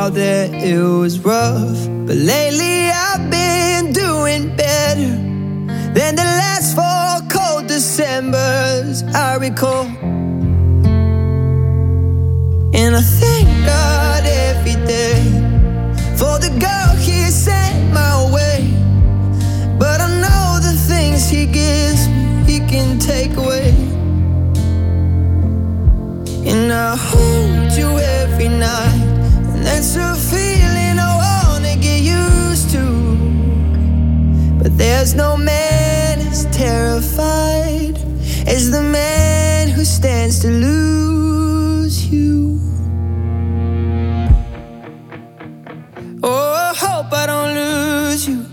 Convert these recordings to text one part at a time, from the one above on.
out that it was rough, but lately I've been doing better than the last 4 cold Decembers I recall. And I thank God every day for the girl He sent my way. But I know the things He gives me, He can take away. And I hold you every night, and that's a feeling I wanna get used to. But there's no man as terrified as the man who stands to lose you. Oh, I hope I don't lose you.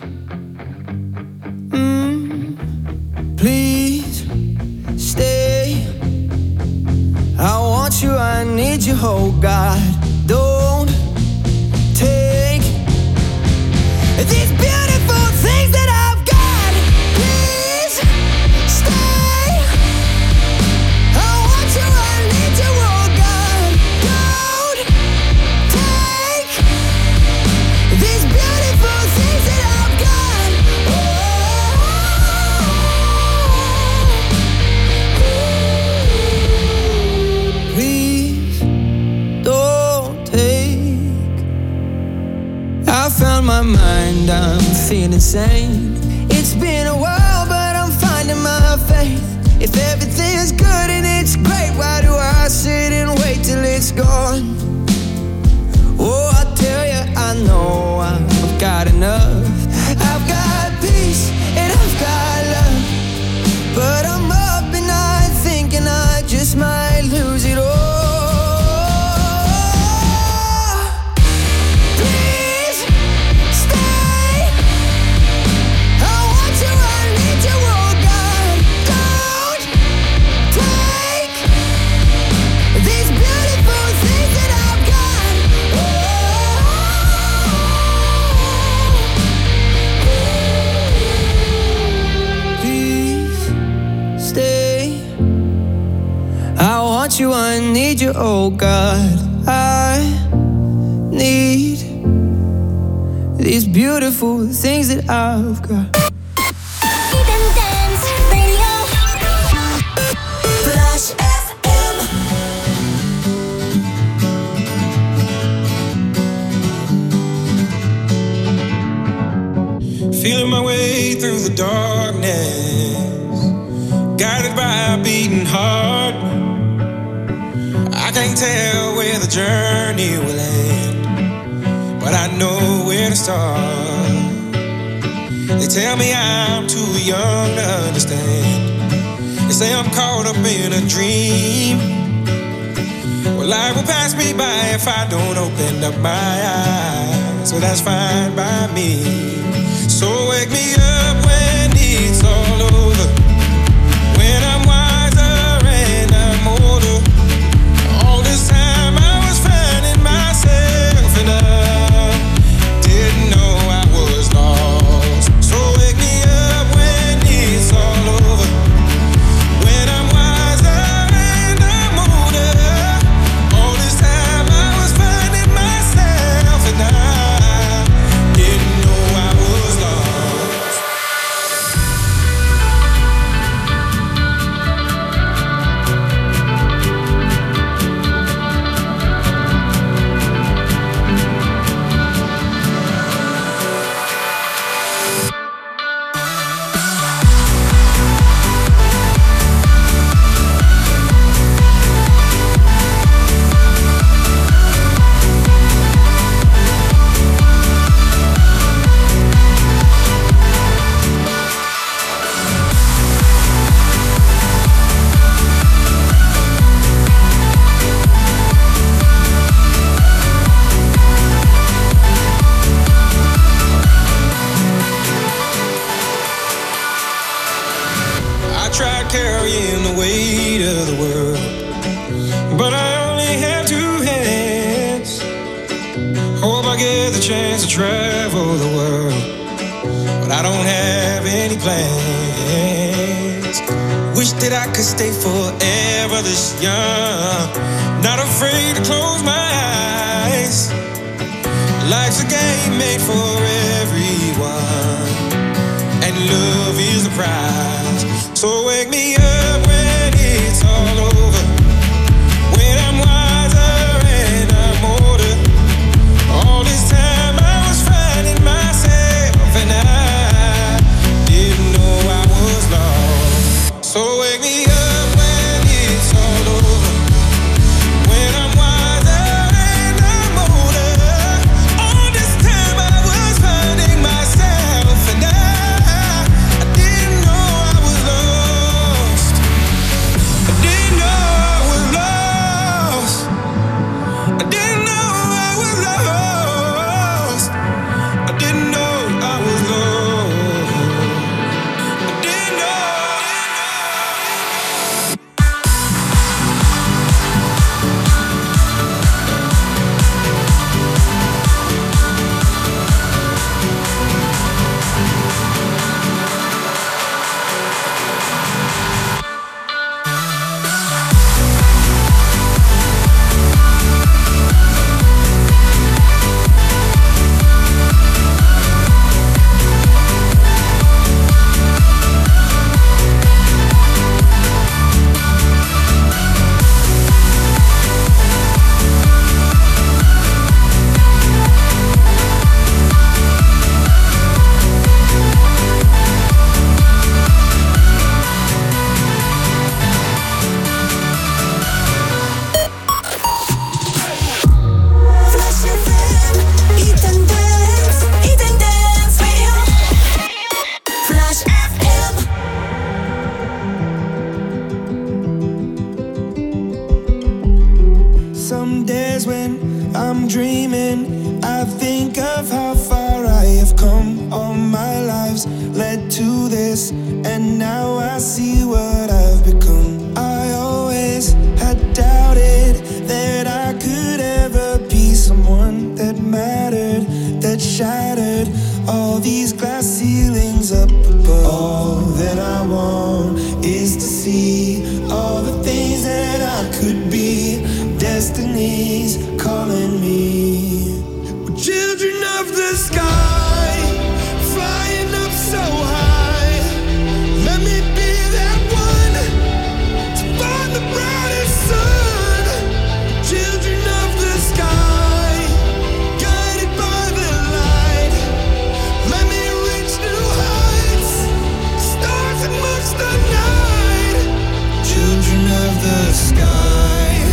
Please stay. I want you, I need you, oh God. Don't take these beautiful things that I've got. Please stay. I want you, I need you, oh God. Don't take these beautiful things that I've got. Please don't take. I found my mind, I'm feeling sane. It's been a while, but I'm finding my faith. If everything's good and it's great, why do I sit and wait till it's gone? Oh, I tell you, I know I've got enough. I've got peace and I've got love, but I'm up at night thinking I just might lose it all. Please stay. I want you, I need you, oh God. Don't take these beautiful things that I've got. Please stay. I want you, I need you, oh God. I need these beautiful things that I've got. Eden Dance Radio. Flash FM. Feeling my way through the darkness, guided by a beating heart. I can't tell where the journey will end, but I know where to start. They tell me I'm too young to understand. They say I'm caught up in a dream. Well, life will pass me by if I don't open up my eyes. So that's fine by me. So wake me up when it's all over, when I'm wiser and I'm older. All this time I was finding myself and I didn't know I was lost. So wake me up when it's all over, when I'm wiser and I'm older. All this time I was finding myself and I didn't know I was lost. Tried carrying the weight of the world, but I only have 2 hands. Hope I get the chance to travel the world, but I don't have any plans. Wish that I could stay forever this young, not afraid to close my eyes. ain't made for everyone, and love is the prize. So wake me up when it's all over, when I'm wiser and I'm older. All this time I was finding myself, and I didn't know I was lost. So wake me up when it's all over, when I'm wiser and I'm older. All this time I was finding myself, and I didn't know I was lost. I didn't know I was lost. I didn't know I was lost. I didn't know I was lost. I didn't know. Flash FM, Eat and Dance Radio. Flash FM. Some days when I'm dreaming, I think of how far I have come. All my lives led to this, and now I see what I've become. I always had doubted that I could ever be someone that mattered, that shattered all these glass ceilings up above. All that I want is to see all the things that I could be. Destiny's calling me. We're children of the sky, flying up so high. Let me be that one to find the brightest sun. Children of the sky, guided by the light. Let me reach new heights, stars amongst the night. Children of the sky.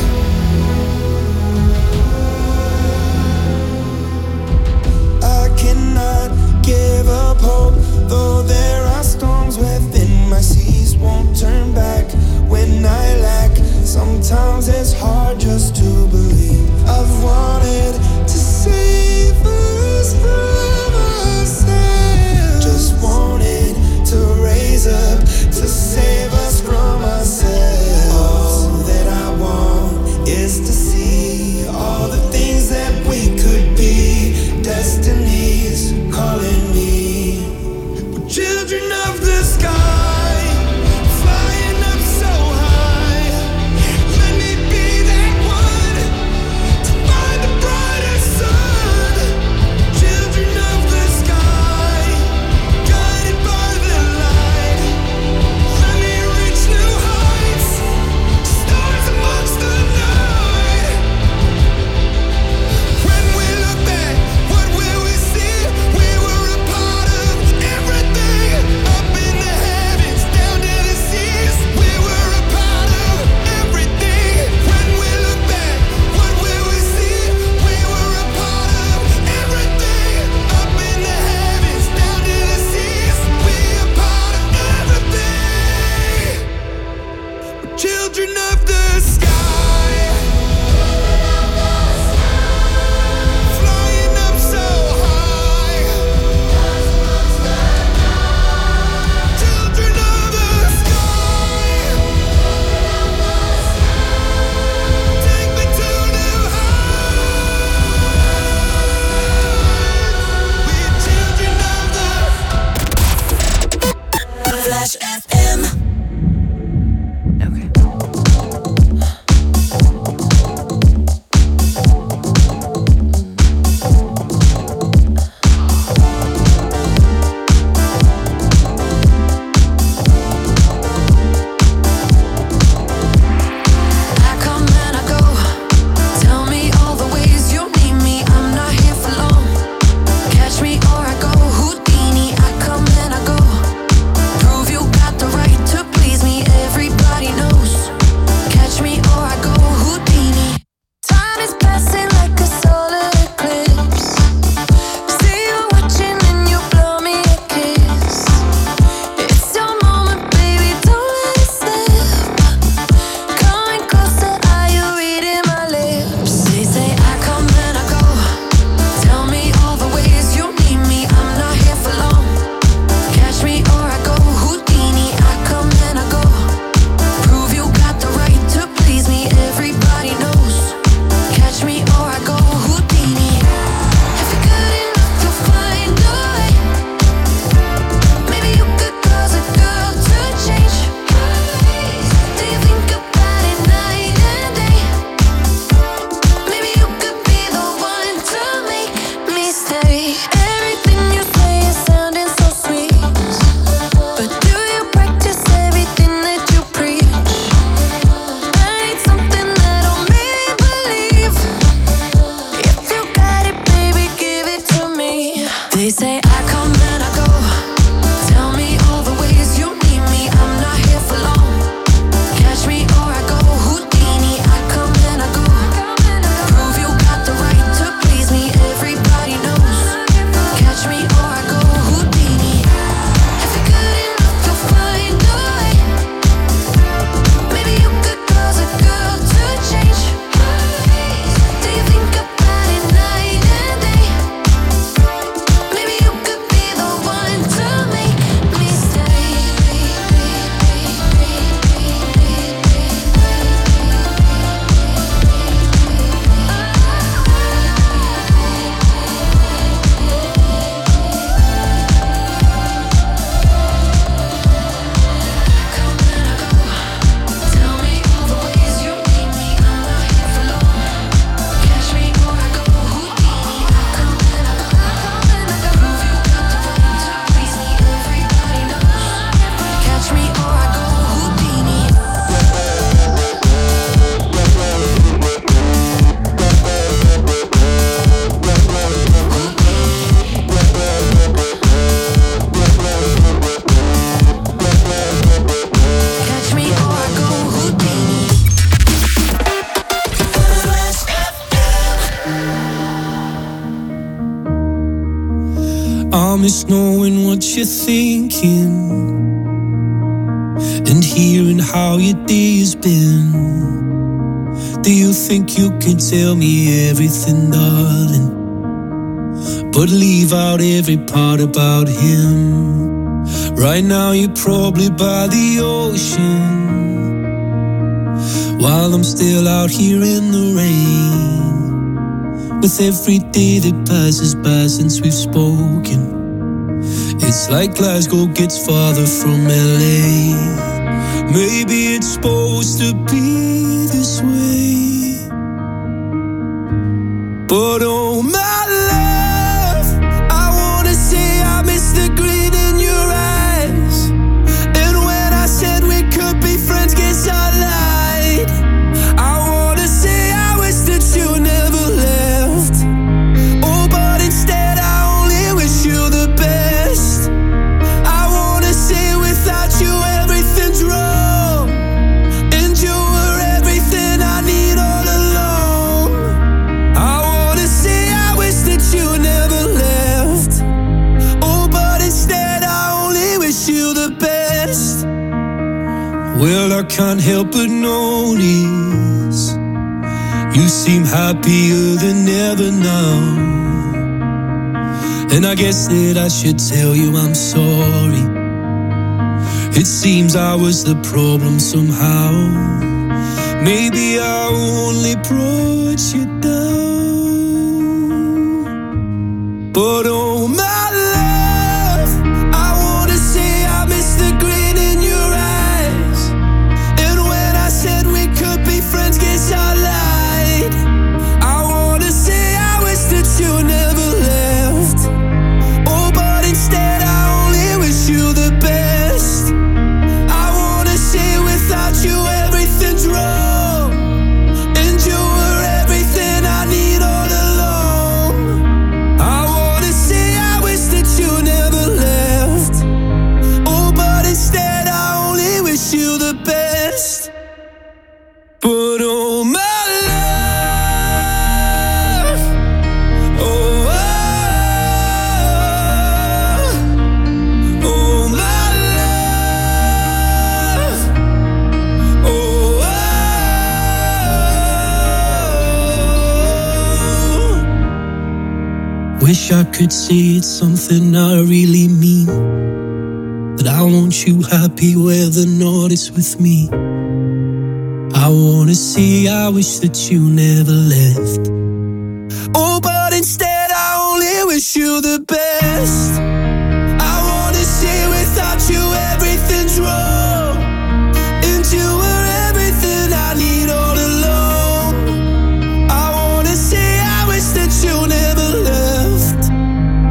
I cannot give up hope, though there are storms within my seas. Won't turn back when I lack. Sometimes it's hard just to believe. I've wanted to save us from ourselves. Just wanted to raise up to save us from ourselves. All that I want is to see all the things that we could be. Destiny's calling me. We're children of the sky, flying up so high. Let me be that one to find the brightest sun. Children of the sky, guided by the light. Let me reach new heights, stars amongst the night. When we look back, what will we see? We were a part of everything up miss knowing what you're thinking and hearing how your day has been. Do you think you can tell me everything, darling, but leave out every part about him? Right now you're probably by the ocean, while I'm still out here in the rain. With every day that passes by since we've spoken, it's like Glasgow gets farther from LA. Maybe it's supposed to be this way, but oh my love, I wanna say I miss the grin in your eyes. And when I said we could be friends, guess I lied. I wanna say I wish that you never left. Oh, but instead I only wish you the best. I wanna say without you everything's wrong, and you were everything I need all along. I wanna say I wish that you never left. Oh, but instead I only wish you the best. Well, I can't help but notice you seem happier than ever now, and I guess that I should tell you I'm sorry. It seems I was the problem somehow. Maybe I only brought you down, but oh my love, I wanna say I miss the grin in your eyes. And when I said we could be friends, guess I lied. I wanna say I wish that you never left. Oh, but instead I only wish you the best. I wanna say without you everything's wrong, and you were everything I need all along. I wanna say I wish that you never left. Oh, but instead I only wish you the best. But oh my love, oh, oh my love, oh, wish I could say it's something I really mean, that I want you happy where the north is with me. I wanna say I wish that you never left. Oh, but instead I only wish you the best. I wanna say without you everything's wrong, and you were everything I need all along. I wanna say I wish that you never left.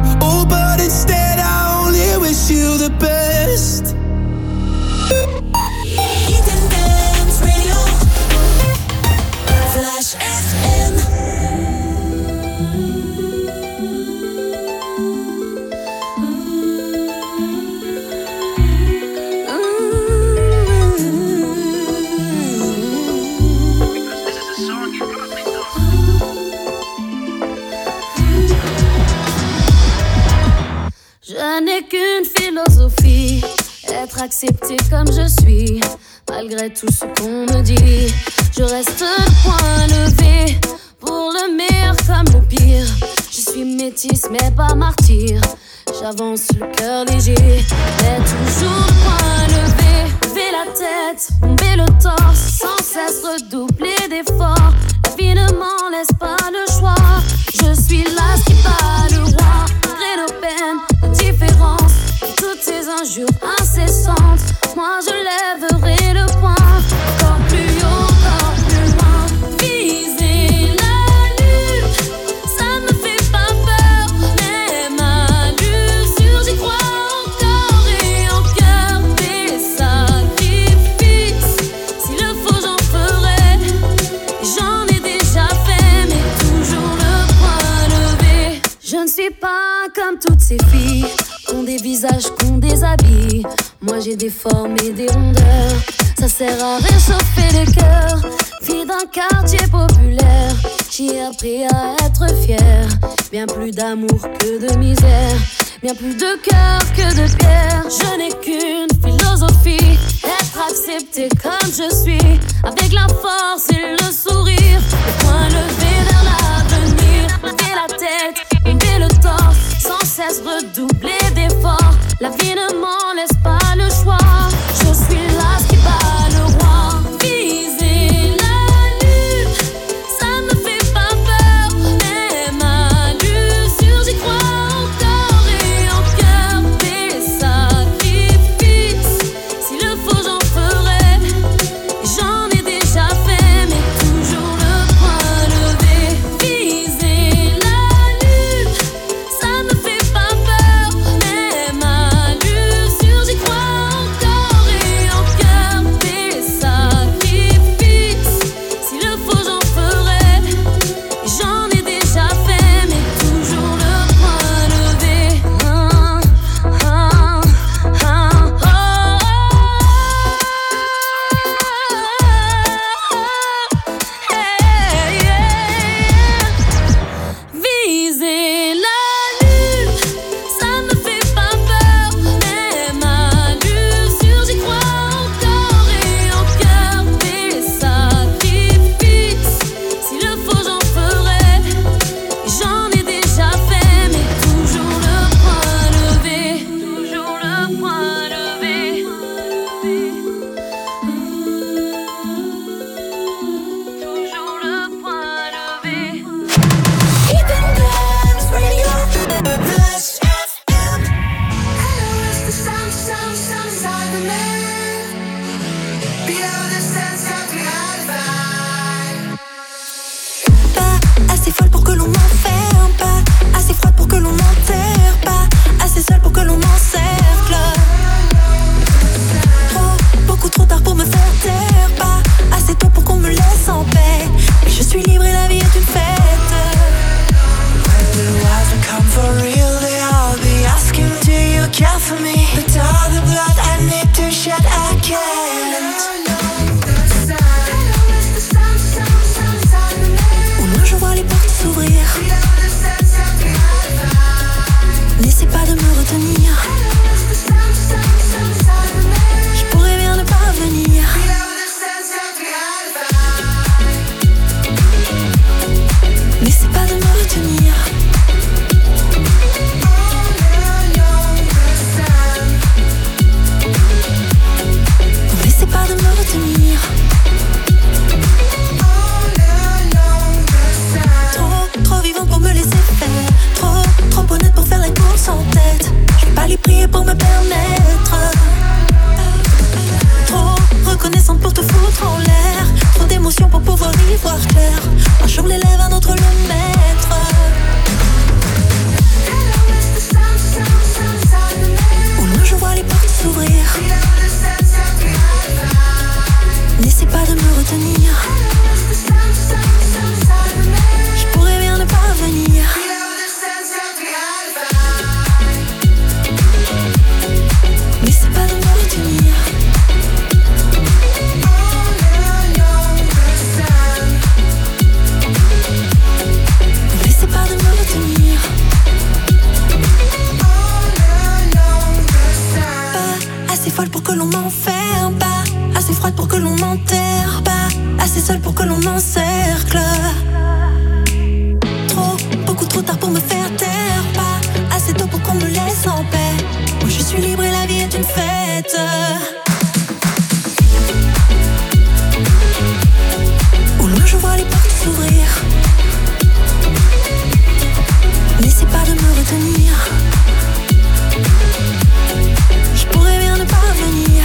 Je n'ai qu'une philosophie, être accepté comme je suis. Malgré tout ce qu'on me dit, je reste le point levé. Pour le meilleur comme le pire, je suis métisse mais pas martyr. J'avance le cœur léger, mais toujours le point levé. Lever la tête, bomber le torse, sans cesse redoubler d'efforts. La vie ne m'en laisse pas le choix. Je suis là qui bat le roi. Malgré nos peines, nos différences, et toutes ces injures incessantes, moi je lèverai le poing. Encore plus haut, encore plus loin. Viser la lune, ça me fait pas peur. Même à l'usure, j'y crois encore et en cœur. Des sacrifices, s'il le faut j'en ferai. J'en ai déjà fait, mais toujours le point levé. Je ne suis pas comme toutes ces filles qu'ont des visages, qu'ont des habits. Moi j'ai des formes et des rondeurs, ça sert à réchauffer les cœurs. Fille d'un quartier populaire, j'ai appris à être fière. Bien plus d'amour que de misère, bien plus de cœur que de pierre. Je n'ai qu'une philosophie, être accepté comme je suis. Avec la force et le sourire, le point levé vers l'avenir. Lever la tête, bomber le torse, sans cesse redoubler d'efforts. La vie ne m'en laisse pas le choix. Je suis là qui bat le roi. Viser la lune, ça me fait pas peur. Même à l'usure, j'y crois encore et en cœur. Des sacrifices, s'il le faut j'en ferai. J'en ai déjà fait, mais toujours le point levé. Viser la lune, ça me fait pas peur. Même à l'usure, j'y crois encore et en cœur. Des sacrifices, s'il le faut j'en ferai. J'en ai déjà fait, mais toujours le point levé. Viser la lune, ça me fait pas peur. Même à l'usure, j'y crois encore et en cœur. Des sacrifices, s'il le faut j'en ferai. J'en ai déjà fait, mais toujours le point levé. Toujours le point levé. Toujours le point levé. Hidden Dance Radio. Flash FM. Hello, it's the sun inside the man. Below the sunset, we high five. Pas assez folle pour que l'on m'enferme, pas assez froide pour que l'on m'enterre, pas assez seule pour que l'on m'encercle. Beaucoup trop tard pour me faire taire, pas assez tôt pour qu'on me laisse en paix. Mais je suis libre et la vie est une fête. When the lies will come for real, they all be asking, do you care for me? But all the blood I need to shed, I can't. Au loin je vois les portes s'ouvrir. N'essaie pas de me retenir. Je pourrais bien ne pas venir. N'essaie pas de me retenir. N'essaie pas de me retenir. Trop vivant pour me laisser faire. Trop honnête pour faire la course en tête. Je vais m'enferme pas, assez froide pour que l'on m'enterre pas, assez seule pour que l'on m'encercle. Beaucoup trop tard pour me faire taire, pas assez tôt pour qu'on me laisse en paix. Moi je suis libre et la vie est une fête. Au loin je vois les portes s'ouvrir. N'essaie pas de me retenir. Je pourrais bien ne pas venir.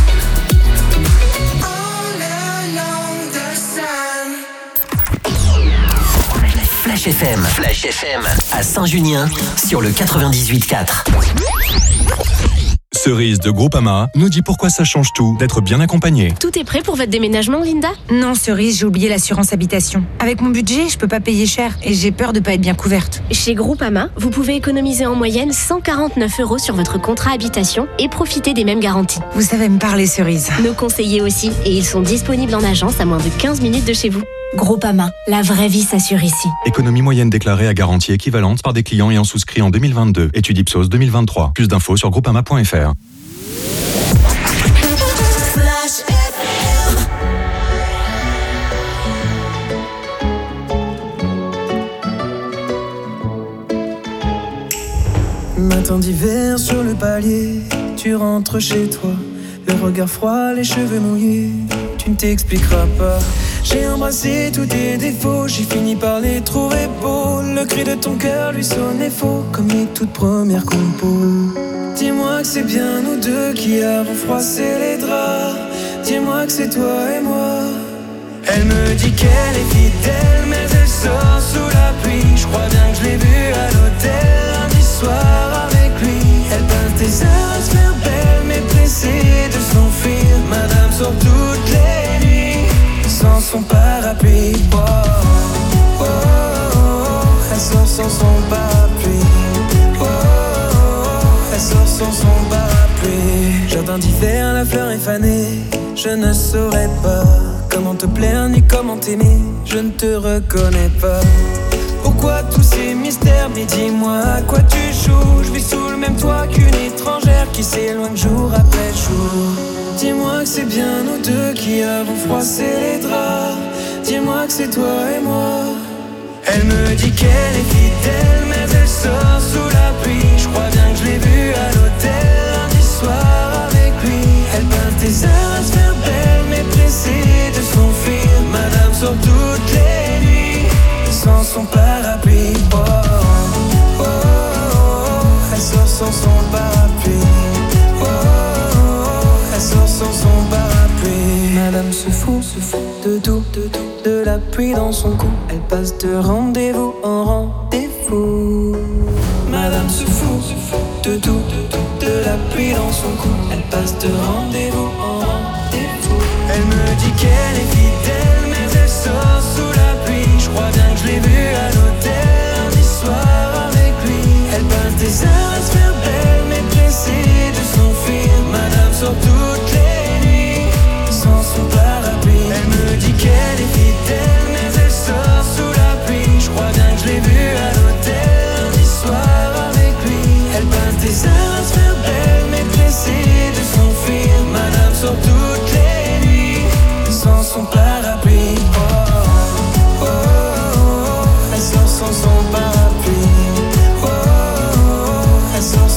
Flash FM à Saint-Junien sur le 98.4. Cerise de Groupama nous dit pourquoi ça change tout d'être bien accompagné. Tout est prêt pour votre déménagement, Linda ? Non, Cerise, j'ai oublié l'assurance habitation. Avec mon budget, je peux pas payer cher et j'ai peur de pas être bien couverte. Chez Groupama, vous pouvez économiser en moyenne 149 € sur votre contrat habitation et profiter des mêmes garanties. Vous savez me parler, Cerise. Nos conseillers aussi, et ils sont disponibles en agence à moins de 15 minutes de chez vous. Groupama, la vraie vie s'assure ici. Économie moyenne déclarée à garantie équivalente par des clients ayant souscrit en 2022. Étude Ipsos 2023. Plus d'infos sur groupama.fr. Matin d'hiver sur le palier, tu rentres chez toi, le regard froid, les cheveux mouillés, tu ne t'expliqueras pas. J'ai embrassé tous tes défauts, j'ai fini par les trouver beaux. Le cri de ton cœur lui sonnait faux, comme les toutes premières compos. Dis-moi que c'est bien nous deux qui avons froissé les draps. Dis-moi que c'est toi et moi. Elle me dit qu'elle est fidèle, mais elle sort sous la pluie. Je crois bien que je l'ai vue à l'hôtel lundi soir avec lui. Elle peint tes heures à se faire belle, mais pressée de s'enfuir. Madame sort toutes les nuits sans son parapluie. Oh, oh, oh, oh. Elle sort sans son parapluie. Oh, oh, oh. Elle sort sans son parapluie. Jardin d'hiver, la fleur est fanée. Je ne saurais pas comment te plaire ni comment t'aimer. Je ne te reconnais pas. Pourquoi tous ces mystères? Mais dis-moi à quoi tu joues. Je vis sous le même toit qu'une étrangère qui s'éloigne jour après jour. Dis-moi que c'est bien nous deux qui avons froissé les draps. Dis-moi que c'est toi et moi. Elle me dit qu'elle est fidèle, mais elle sort sous la pluie. Je crois bien que je l'ai vue à l'hôtel lundi soir avec lui. Elle peint tes heures à se faire belle, mais pressée de s'enfuir. Madame sort toutes les nuits sans son parapluie. Oh, oh, oh, oh. Elle sort sans son parapluie. Oh, oh, oh. Elle sort sans son parapluie. Madame se fout de tout, de la pluie dans son cou. Elle passe de rendez-vous en rendez-vous. Madame se fout de tout, de la pluie dans son cou. Elle passe de rendez-vous en rendez-vous. Elle me dit qu'elle est fidèle, mais elle sort sous la pluie. Je crois bien que je l'ai vue à l'hôtel lundi soir avec lui. Elle peint des heures à se faire belle, mais pressée de s'enfuir. Madame sort toutes les nuits sans son parapluie. Elle me dit qu'elle est fidèle, mais elle sort sous la pluie. Je crois bien que je l'ai vue à l'hôtel lundi soir avec lui. Elle peint des heures à se faire belle, mais pressée de s'enfuir. Madame sort toutes les nuits sans son parapluie. Oh, oh, oh, oh. Elle sort sans son parapluie. Oh, oh, oh. Elle sort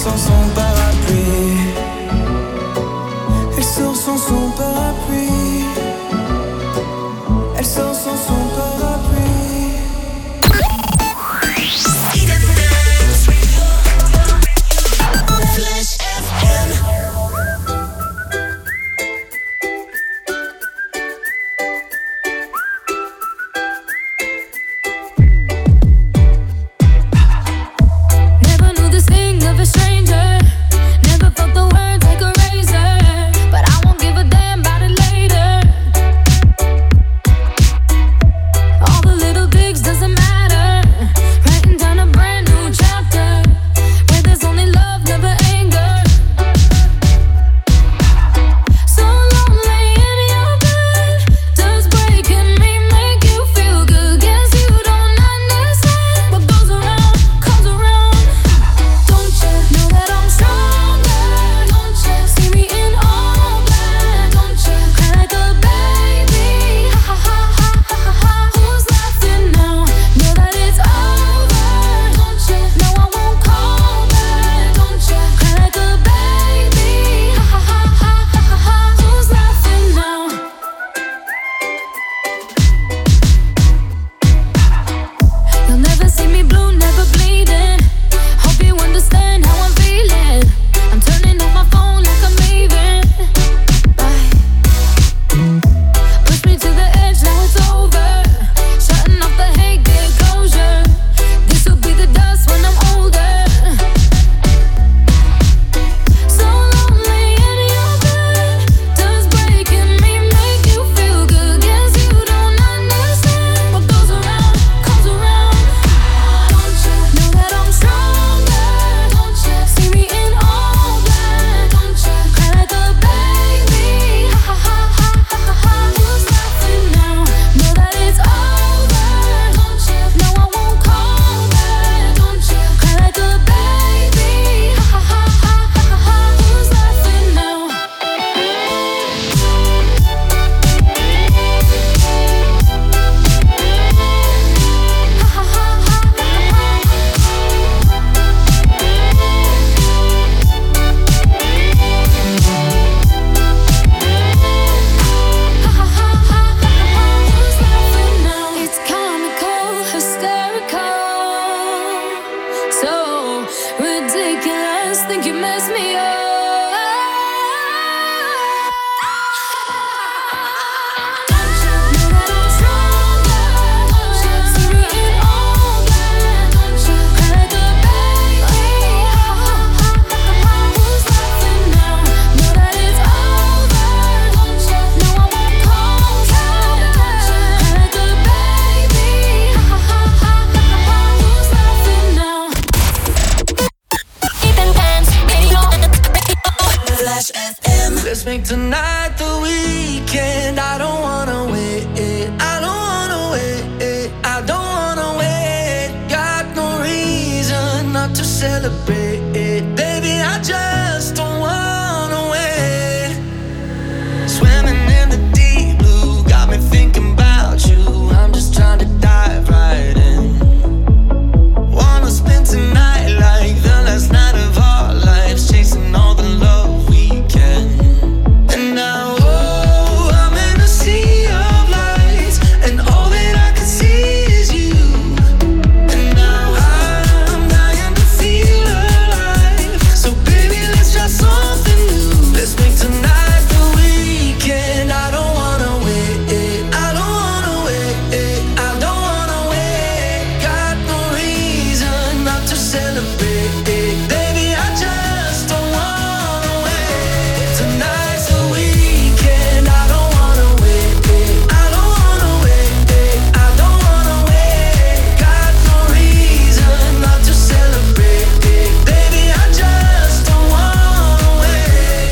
think you mess me up. Let's make tonight the weekend. I don't wanna wait. I don't wanna wait. I don't wanna wait. Got no reason not to celebrate. Baby, I just don't wanna wait. Swimming in the deep blue got me thinking about you. I'm just trying to dive right in. Wanna spend tonight like the last night of our lives, chasing all the love we can. And now, oh, I'm in a sea of lights, and all that I can see is you. And now I'm dying to feel alive. So baby, let's try something new. Let's make tonight the weekend. I don't wanna wait. I don't wanna wait. I don't wanna wait. Got no reason not to celebrate. Baby, I just don't wanna wait. Tonight's the weekend. I don't wanna wait. I don't wanna wait. I don't wanna wait. Got no reason not to celebrate. Baby, I just don't wanna wait.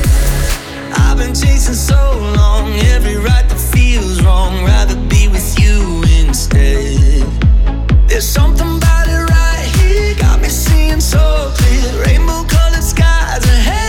I've been chasing so long, every right that feels wrong. Rather be with you instead. There's something about it right here, got me seeing so clear. Rainbow colored skies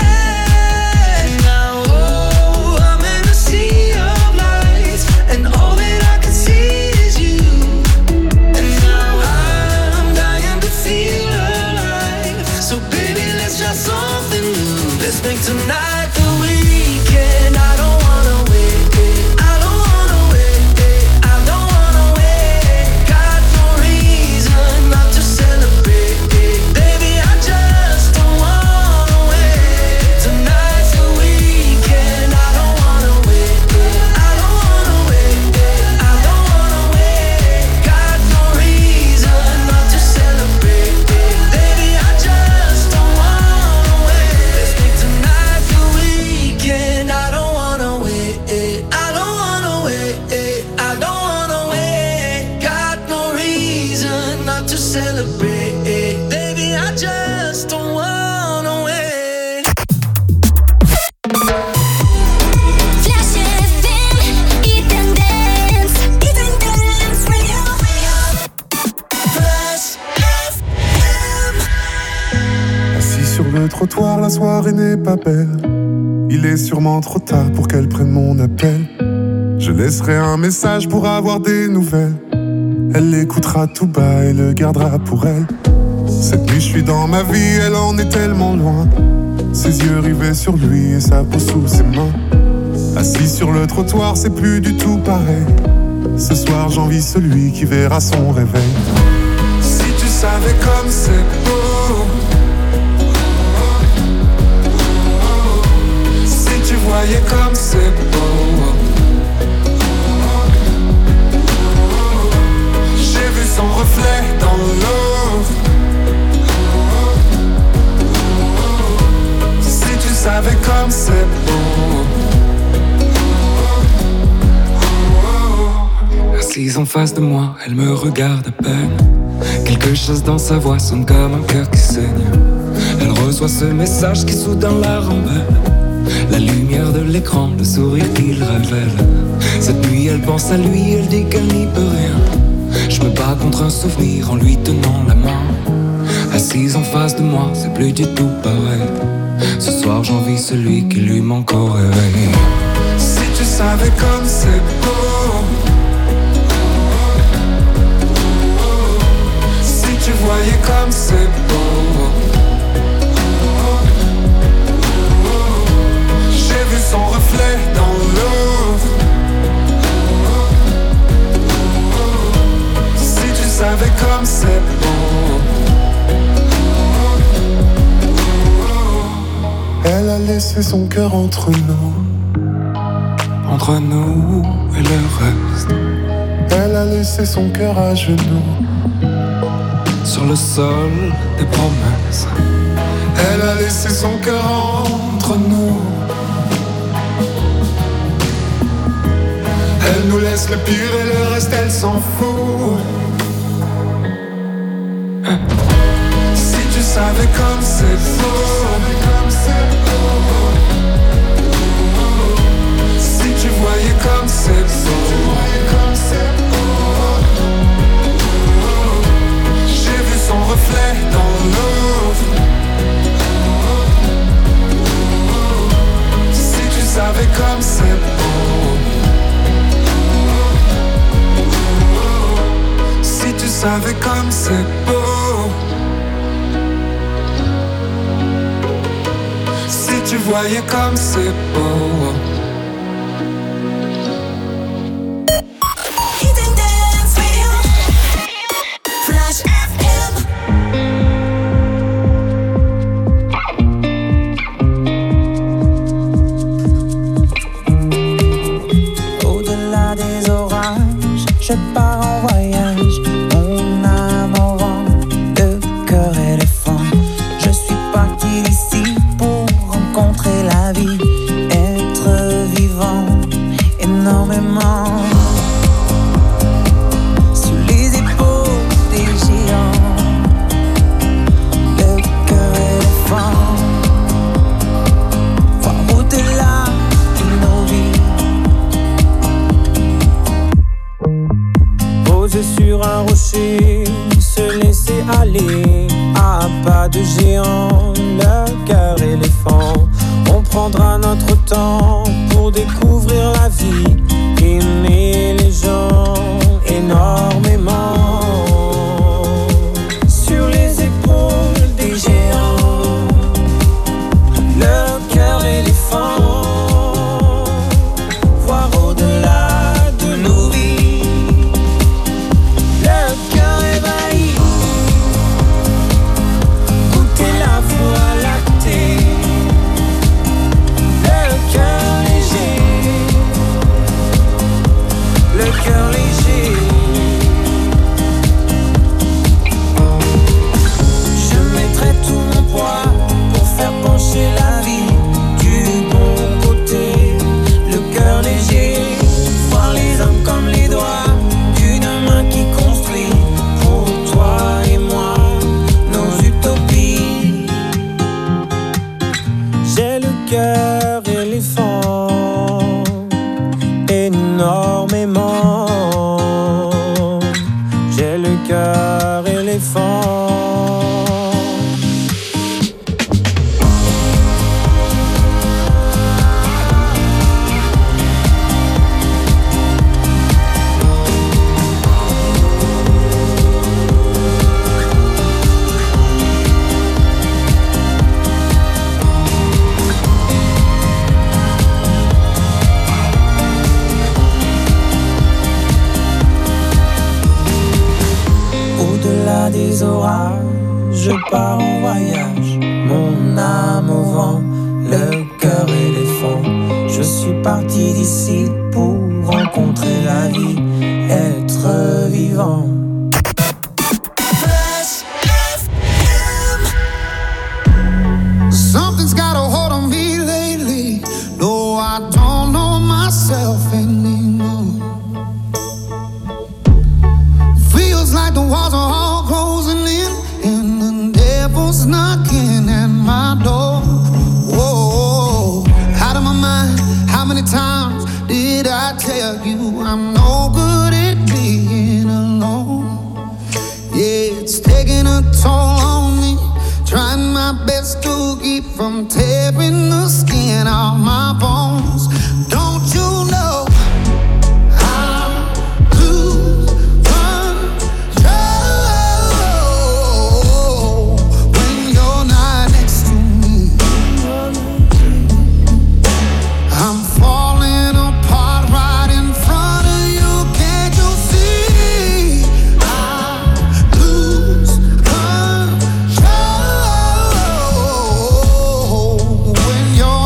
ahead. Now, oh, I'm in a sea of lights, and all that I can see is you. And now I'm dying to feel alive. So baby, let's try something new. Let's make tonight the weekend. I don't wanna wait. I don't wanna wait. I don't wanna wait. Got no reason not to celebrate. Baby, I just don't wanna wait. Tonight's the weekend. I don't wanna wait. I don't wanna wait. I don't wanna wait. Got no reason not to celebrate. Baby, I just don't wanna wait. Let's make tonight the weekend. I don't wanna wait. I don't wanna wait. I don't wanna wait. Got no reason not to celebrate. Baby, I just don't wanna wait. Flash FM, Eat and Dance Radio. Flash FM. Assis sur le trottoir, la soirée n'est pas belle. Il est sûrement trop tard pour qu'elle prenne mon appel. Je laisserai un message pour avoir des nouvelles. Elle l'écoutera tout bas et le gardera pour elle. Cette nuit je suis dans ma vie, elle en est tellement loin. Ses yeux rivés sur lui et sa peau sous ses mains. Assis sur le trottoir, c'est plus du tout pareil. Ce soir j'envie celui qui verra son réveil. Si tu savais comme c'est beau, si tu voyais comme c'est beau. J'ai vu son reflet dans l'eau. Si tu savais comme c'est beau. Assise en face de moi, elle me regarde à peine. Quelque chose dans sa voix sonne comme un cœur qui saigne. Elle reçoit ce message qui soudain la rend belle. La lumière de l'écran, le sourire qu'il révèle. Cette nuit elle pense à lui, elle dit qu'elle n'y peut rien. Je me bats contre un souvenir en lui tenant la main. Assise en face de moi, c'est plus du tout pareil. Ce soir j'envie celui qui lui manque au réveil. Si tu savais comme c'est beau. Si tu voyais comme c'est beau. J'ai vu son reflet dans l'eau. Si tu savais comme c'est beau. laissé son cœur entre nous et le reste. Elle a laissé son cœur à genoux sur le sol des promesses. Elle a laissé son cœur entre nous. Elle nous laisse le pire et le reste elle s'en fout. Si tu savais comme c'est beau, si tu voyais comme c'est beau, j'ai vu son reflet dans l'eau. Si tu savais comme c'est beau, si tu savais comme c'est beau, si tu voyais comme c'est beau. Hidden Dance Radio, Flash FM. Au-delà des orages, je pars en voyage. Mon âme au vent, le cœur éléphant. Je suis parti d'ici pour rencontrer la vie, être vivant énormément. Sur les épaules des géants, le cœur éléphant. Voir au-delà de nos vies. Posé sur un rocher, se laisser aller à pas de géant, le cœur éléphant. On prendra notre temps pour découvrir la vie, aimer les gens énormément. Sur les épaules des géants, le cœur éléphant. Voir au-delà de nos vies, le cœur ébahi. Goûter la voie lactée, le cœur léger, le cœur léger. Je mettrai tout mon poids pour faire pencher la vie du bon côté, le cœur léger. Voir les hommes comme les doigts d'une main qui construit pour toi et moi nos utopies. J'ai le cœur éléphant énormément. J'ai le cœur éléphant. Au-delà des orages, je pars en voyage. Mon âme au vent, le cœur éléphant. Je suis parti d'ici pour rencontrer la vie, être vivant. Flash FM. Something's got a hold on me lately. No, I don't know myself anymore. Feels like the walls are all closing in, and the devil's knocking at my door. Whoa, out of my mind. How many times did I tell you I'm no good at being alone? Yeah, it's taking a toll on me. Trying my best to keep from tearing the skin off my bones. Don't you know I lose control when you're not next to me? I'm falling apart right in front of you. Can't you see? I lose control when you're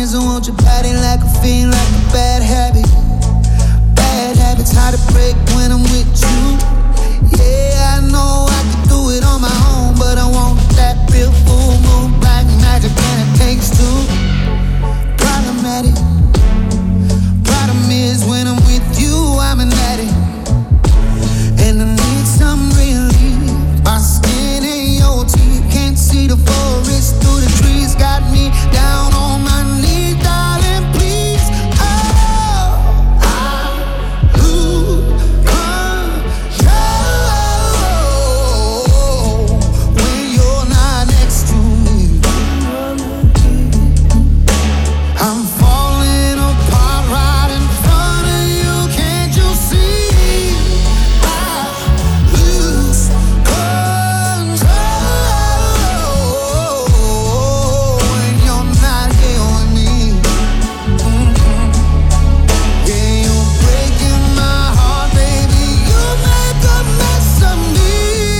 promise I want your body like a fiend, like a bad habit. Bad habits hard to break when I'm with you. Yeah, I know I can do it on my own, but I want that real full moon, black magic, and it takes two. Problematic. Problem is when I'm with you, I'm an addict, and I need some relief. My skin ain't your teeth, can't see the forest through the trees. Got me down on my knees, darling, please. Oh, I lose control when you're not next to me. I'm falling apart right in front of you, can't you see? I lose control when you're not here with me. Yeah, you're breaking my heart, baby. You make a mess of me.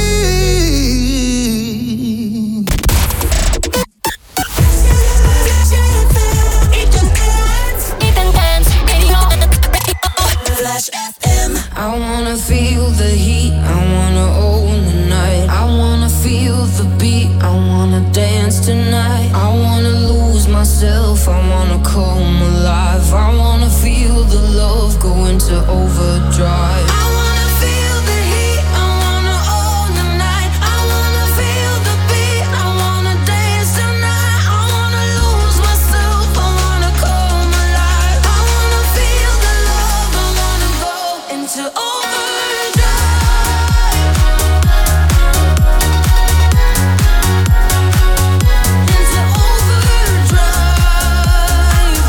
Flash FM. I wanna feel the heat, I wanna own the night. I wanna feel the beat, I wanna dance tonight. I wanna lose myself, I wanna come alive. I wanna feel the love go into overdrive. I wanna feel the heat, I wanna own the night. I wanna feel the beat, I wanna dance tonight. I wanna lose myself, I wanna come alive. I wanna feel the love, I wanna go into overdrive. Into overdrive.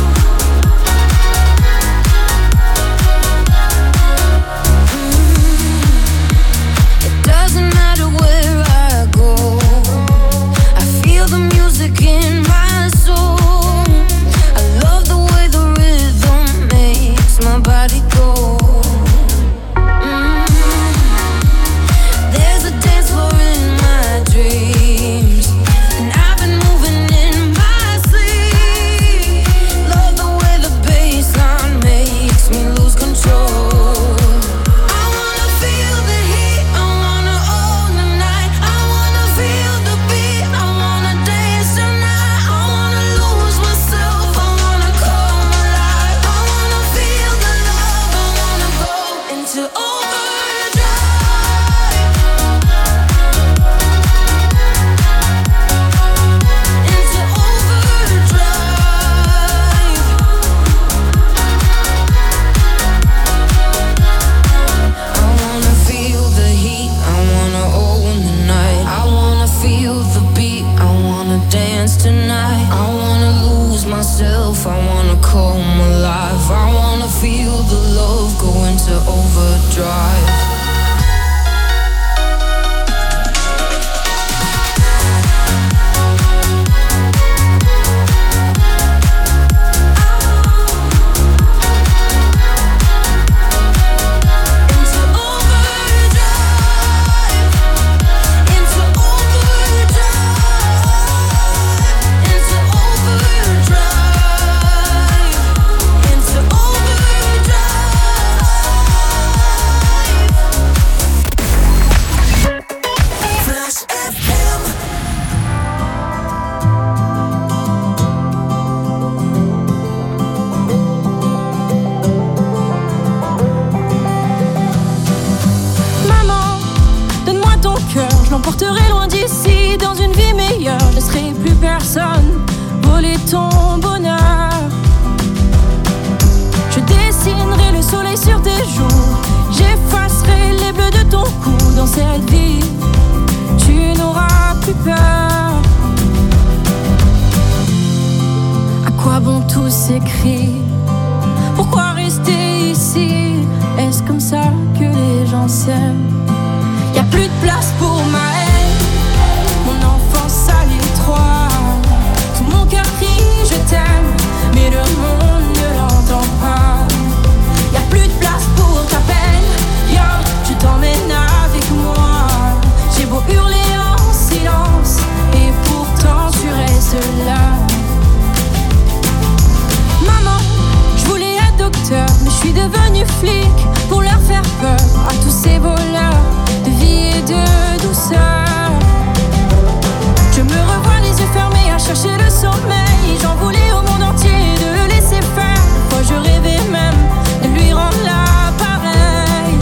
It doesn't matter where I go, I feel the music in my soul. I love the way the rhythm makes my body go. There's a dance floor in my dreams, and I've been moving in my sleep. Love the way the bassline makes me lose control. I wanna feel the heat, I wanna own the night. I wanna feel the beat, I wanna dance tonight. I wanna lose myself, I wanna come alive. I wanna feel the love, I wanna go into overdrive. Into overdrive. I wanna feel the heat, I wanna own the night. I wanna feel the beat, I wanna dance tonight. I wanna lose myself, I wanna come alive. I wanna feel the love go into overdrive. Into overdrive. Into overdrive. Into overdrive. Into overdrive. Flash FM. Maman, donne-moi ton cœur, je l'emporterai loin d'ici. Dans une vie meilleure, je laisserai plus personne voler ton bonheur. Je dessinerai le soleil sur tes joues, j'effacerai les bleus de ton cou. Dans cette vie, tu n'auras plus peur. À quoi bon tous ces cris? Pourquoi rester ici? Est-ce comme ça que les gens s'aiment? Y'a plus de place pour ma haine, mon enfance à l'étroit. Tout mon cœur crie je t'aime, mais le monde ne l'entend pas. Y'a plus de place pour ta peine, yo, je t'emmène avec moi. J'ai beau hurler en silence, et pourtant tu restes là. suis devenue flic pour leur faire peur à tous ces voleurs de vie et de douceur. Je me revois les yeux fermés à chercher le sommeil. J'en voulais au monde entier de le laisser faire. Parfois je rêvais même de lui rendre l'appareil.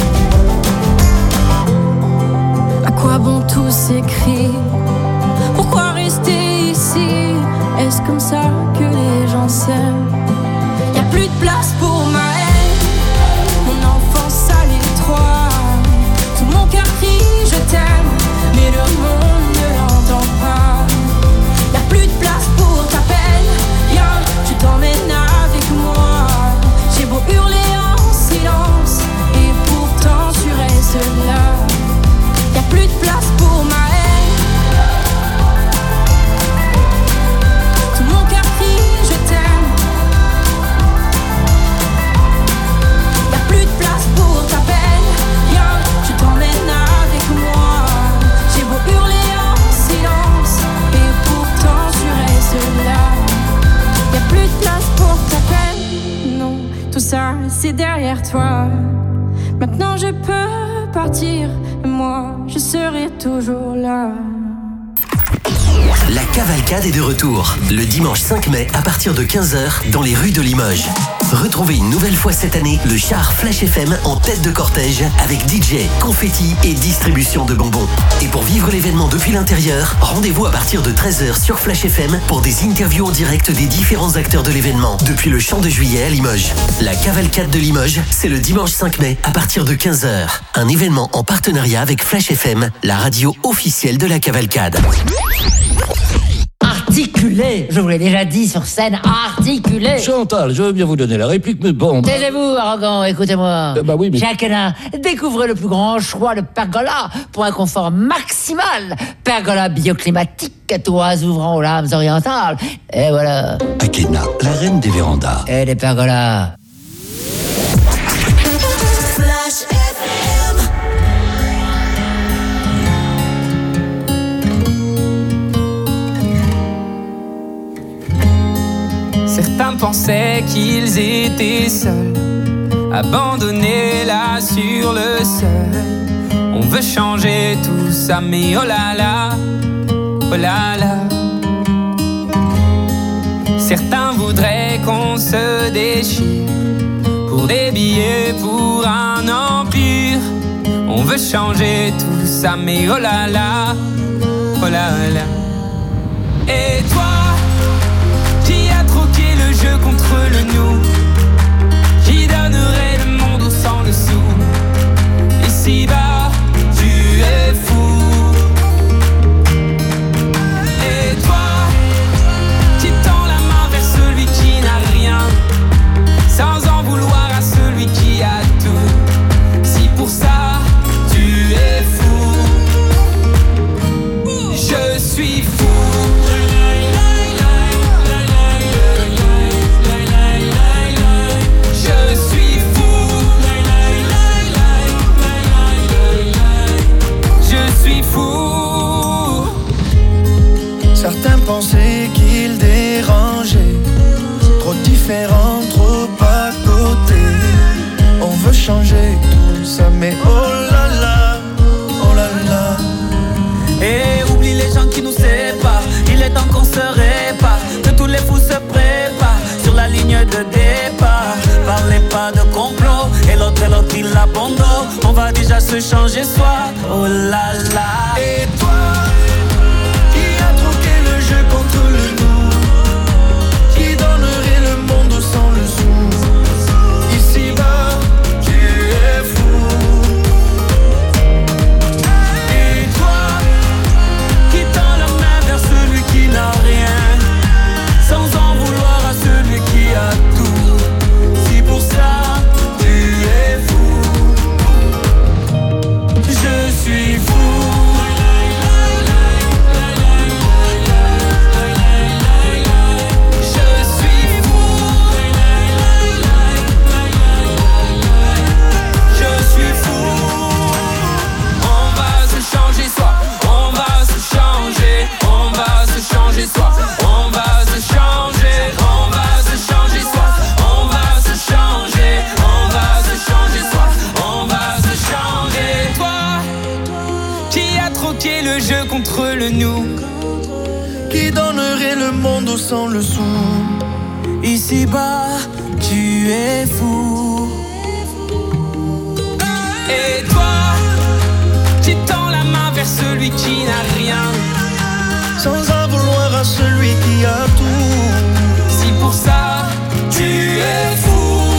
À quoi bon tous ces cris? Pourquoi rester ici? Est-ce comme ça que les gens s'aiment? Y'a plus de place pour ma haine. Mon enfance à l'étroit. Tout mon cœur crie je t'aime, mais le monde ne l'entend pas. Y'a plus de place pour ta peine. Viens, je t'emmène avec moi. J'ai beau hurler en silence, et pourtant tu restes là. Y'a plus de place pour ma haine. Tout mon cœur crie je t'aime. Y'a plus de place pour ta peine. Viens, je t'emmène avec moi. J'ai beau hurler en silence, et pourtant tu restes là. Y'a plus de place pour ta peine. Non, tout ça c'est derrière toi. Maintenant je peux partir, moi je serai toujours là. La cavalcade est de retour le dimanche 5 mai à partir de 15h dans les rues de Limoges. Retrouvez une nouvelle fois cette année le char Flash FM en tête de cortège avec DJ, confetti et distribution de bonbons. Et pour vivre l'événement depuis l'intérieur, rendez-vous à partir de 13h sur Flash FM pour des interviews en direct des différents acteurs de l'événement depuis le Champ de Juillet à Limoges. La cavalcade de Limoges, c'est le dimanche 5 mai à partir de 15h. Un événement en partenariat avec Flash FM, la radio officielle de la cavalcade. Articulé, je vous l'ai déjà dit sur scène, articulé. Chantal, je veux bien vous donner la réplique, mais bon... Taisez-vous, arrogant, écoutez-moi. Bah oui, mais... Jacques Hénin, découvrez le plus grand choix de pergola pour un confort maximal. Pergola bioclimatique, toits ouvrant aux lames orientales. Et voilà. Akena, la reine des vérandas. Et des pergolas. Flash FM. Certains pensaient qu'ils étaient seuls, abandonnés là sur le seuil. On veut changer tout ça, mais oh là là, oh là là. Certains voudraient qu'on se déchire pour des billets, pour un empire. On veut changer tout ça, mais oh là là, oh là là. Et toi, qui a troqué le jeu contre le nous, qui donnerait le monde au sang dessous. Ici-bas, tu es fou. Et toi, qui tend la main vers celui qui n'a rien, sans en vouloir à celui qui a tout. Si pour ça, tu es fou, je suis fou. Certains pensaient qu'ils dérangeaient, trop différents, trop à côté. On veut changer tout ça, mais oh là là, oh là là. Et oublie les gens qui nous séparent, il est temps qu'on se répare, que tous les fous se préparent sur la ligne de départ. Parlez pas de complot, et l'autre il abandonne. On va déjà se changer soi, oh là là. Et toi, contre le nous, qui donnerait le monde sans le sou. Ici-bas, tu es fou. Et toi, qui tend la main vers celui qui n'a rien, sans en vouloir à celui qui a tout. Si pour ça, tu es fou, je suis fou. donnerais le monde au sang le sou. Ici-bas, tu es fou. Et toi, tu tends la main vers celui qui n'a rien, sans en vouloir à celui qui a tout. Si pour ça, tu es fou.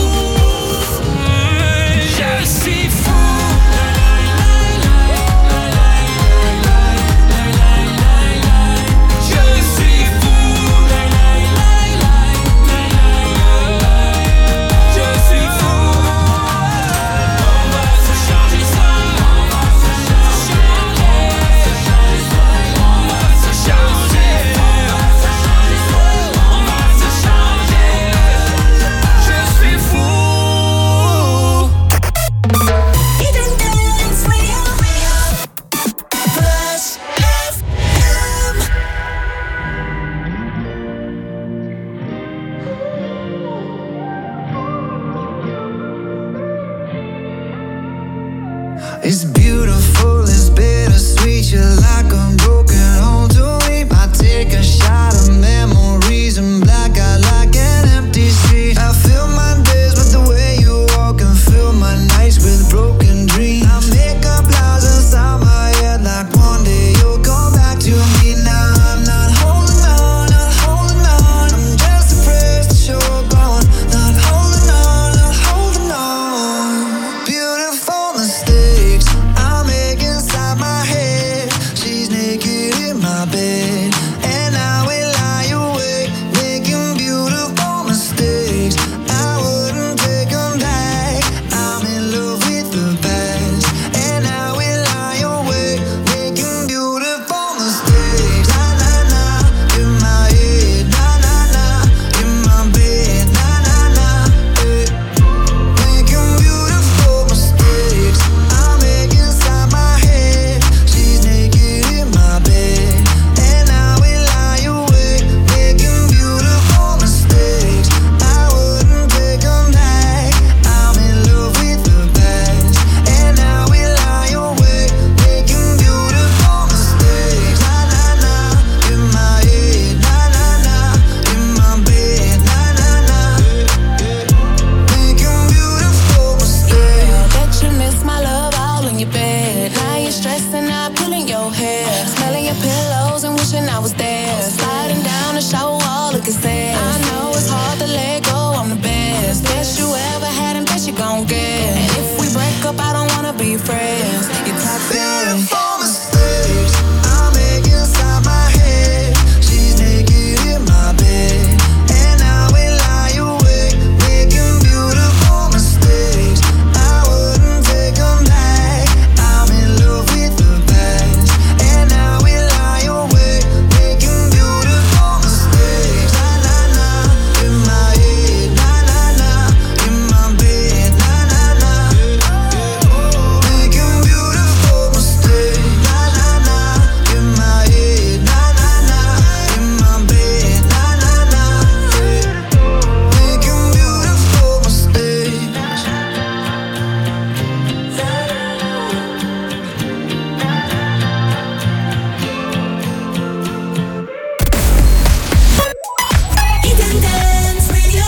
Je suis fou. It's beautiful, it's bittersweet. You're like a broken home to me. I take a shot of memories and black out like an empty street. I fill my days with the way you walk and fill my nights with broken dreams. I make up lies inside my head like one day you'll come back to me. Now I'm not holding on, not holding on. I'm just depressed that you're gone. Not holding on, not holding on. Beautiful mistakes I make inside my head. She's naked in my bed, and I will lie awake, making beautiful mistakes. I wouldn't take them back. I'm in love with the past, and I will lie awake, making beautiful mistakes. Na na na, in my head. Na na na, in my bed. Na na na, making beautiful mistakes. I make inside my head. She's naked in my bed, and I will lie awake, making beautiful mistakes. I wouldn't take them back. I'm in love with the past, and I will lie awake, making beautiful mistakes. Na na na, in my head. Na na na, in my bed. Na na na, making beautiful mistakes. Bet you miss my love all in your bed. Now you're stressing out, pulling your hair, smelling your pillows and wishing I was there. Sliding down the shower wall, looking sad. I know it's hard to let go, I'm the best. Best you ever had and best you gon' get. And if we break up, I don't wanna be friends. You're toxic. Beautiful mistakes I make inside my head. She's naked in my bed, and I will lie awake, making beautiful mistakes. I wouldn't take them back. I'm in love with the past, and I will lie awake, making beautiful mistakes. Na na na, in my head. Na na na, in my bed. Na na na, making beautiful mistakes. Na na na, in my head. Na na na, in my bed. Na na na, making beautiful mistakes. Hidden Dance Radio,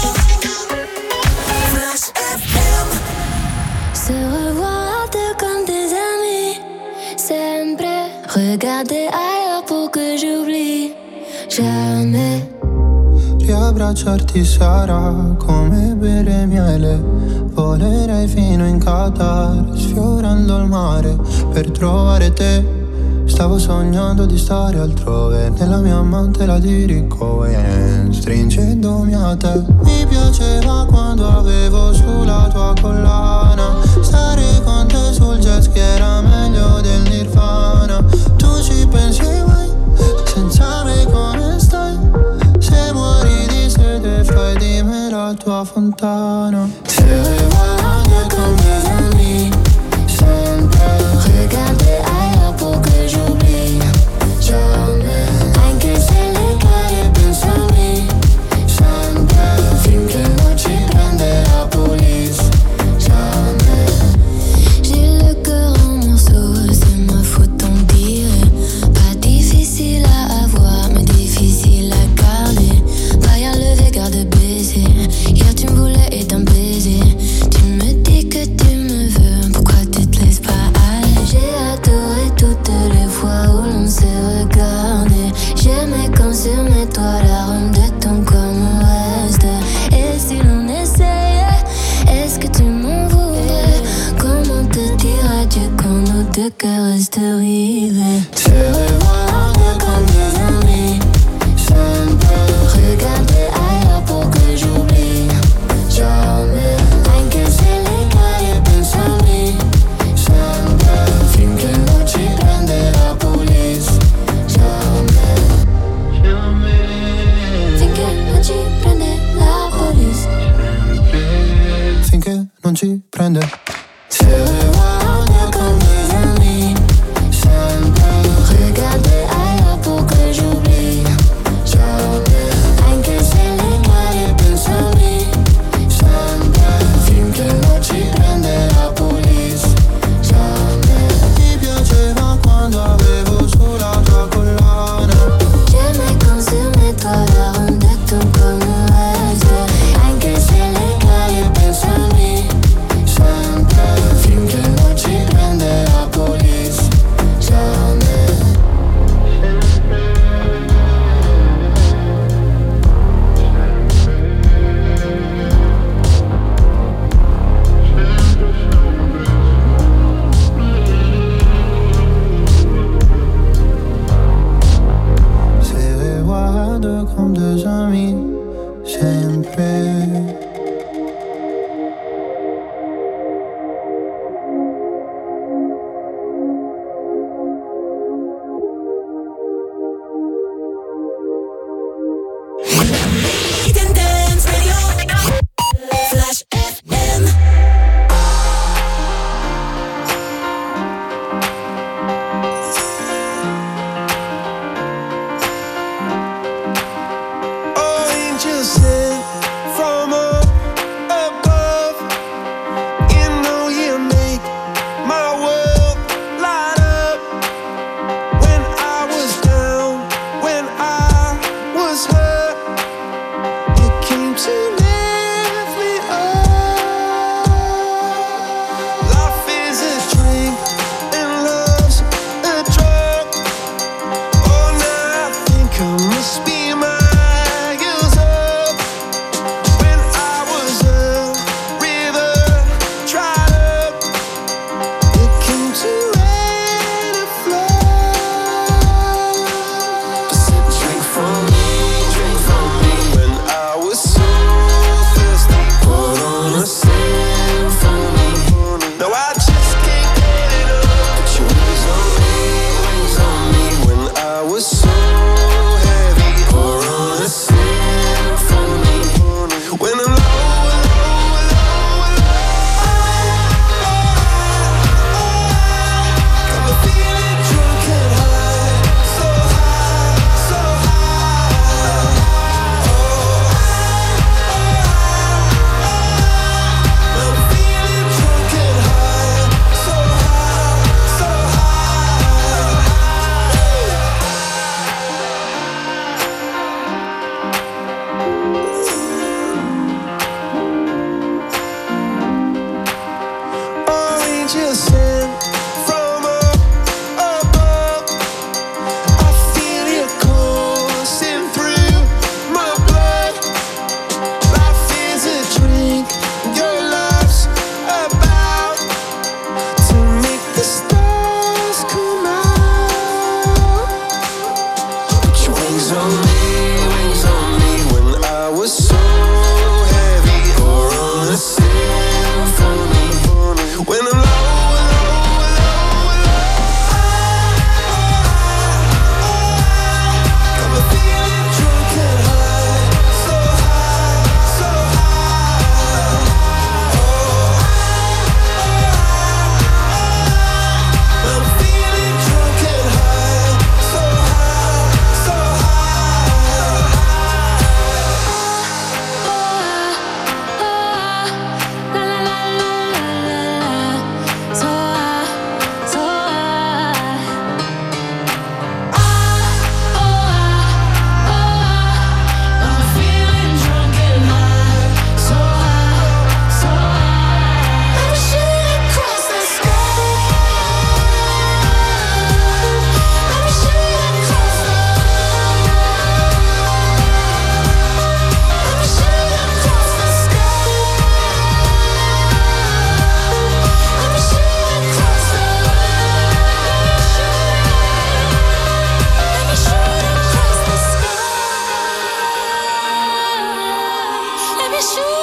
Flash FM. Se revoir à deux comme des amis, sempre regarder ailleurs pour que j'oublie jamais. Riabbracciarti sarà come bere miele. Volerei fino in Qatar, sfiorando il mare per trovare te. Stavo sognando di stare altrove, nella mia mantela di Rick Owens, stringendomi a te. Mi piaceva quando avevo sulla tua collana, stare con te sul jet ski era meglio del Nirvana. Tu ci pensi mai, senza me come stai? Se muori di sete fai di me la tua fontana. Se revois comme des amis, sempre Regarder ailleurs pour que j'oublie jamais. anche se le cari pensami, sempre finché non ci prende la police. Jamais. J'ai le cœur en morceaux, c'est ma faute on dirait. Pas difficile à avoir, mais difficile à cœur reste rivé. Se revoir comme des amis. Je ne peux regarder ailleurs pour que j'oublie. Jamais. Anche se le caie pensami. Sempre. Finché non ci prende la police. Jamais. Finché non ci prende la police. Finché non ci prende. Se revoir comme des amis. Sempre. Regarder ailleurs pour que j'oublie. Jamais. Anche se le caie pensami. Sempre. Finché non ci prende la police. Jamais. Ti piaceva quando avevo sulla tua collana. J'aimais quand sur mes toits la rendait tout comme un rêve. Anche se le caie pensami. Sempre. Finché non ci prende la police. Jamais. Se reguardo comme des amis. Sempre. Hidden Dance Radio. Flash FM. Angel sent from above. miss you.